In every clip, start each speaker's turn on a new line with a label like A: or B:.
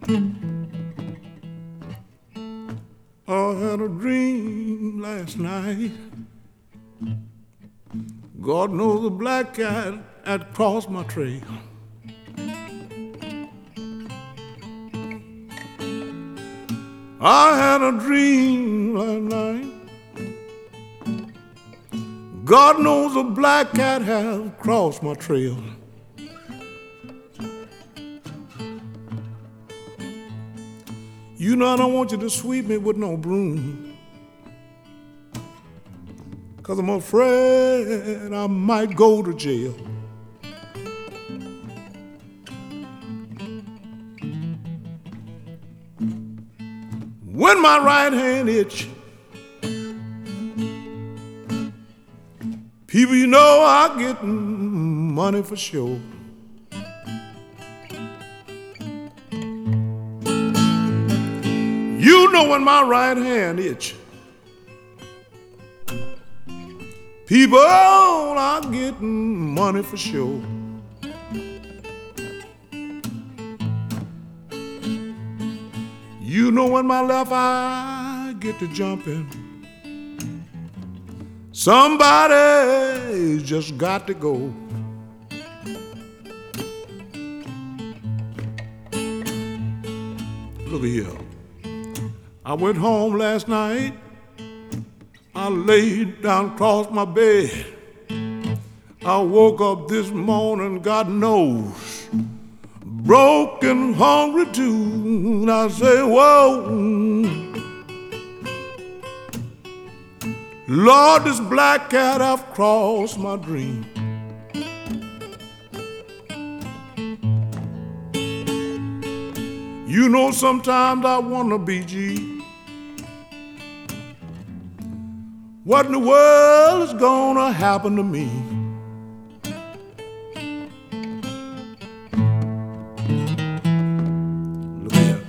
A: I had a dream last night. God knows a black cat had crossed my trail. I had a dream last night. God knows a black cat has crossed my trail. You know I don't want you to sweep me with no broom, 'cause I'm afraid I might go to jail. When my right hand itch, people, you know I get money for sure. You know when my right hand itch, people, I get money for sure. You know when my left eye get to jumping, somebody just got to go. Look here. I went home last night. I laid down across my bed. I woke up this morning, God knows, broken, hungry too. And I say, whoa, Lord, this black cat have crossed my dream. You know sometimes I wanna be G. What in the world is gonna happen to me? Look here.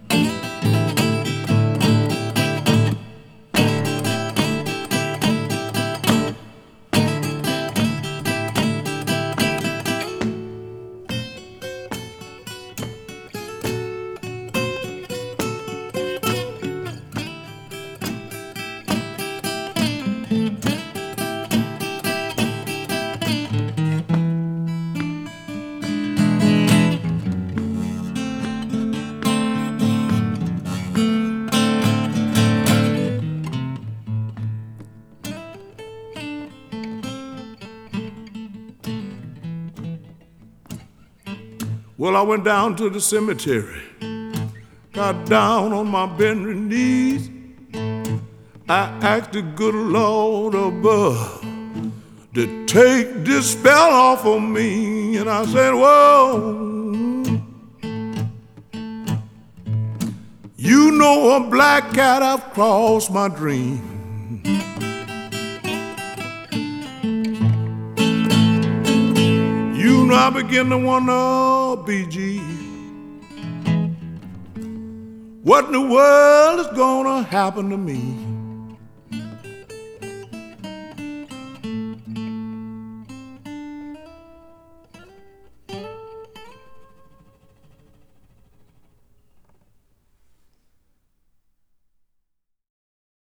A: Well, I went down to the cemetery, got down on my bending knees. I asked the good Lord above to take this spell off of me. And I said, whoa, you know a black cat have crossed my dream. You know I begin to wonder, BG, what in the world is gonna happen to me?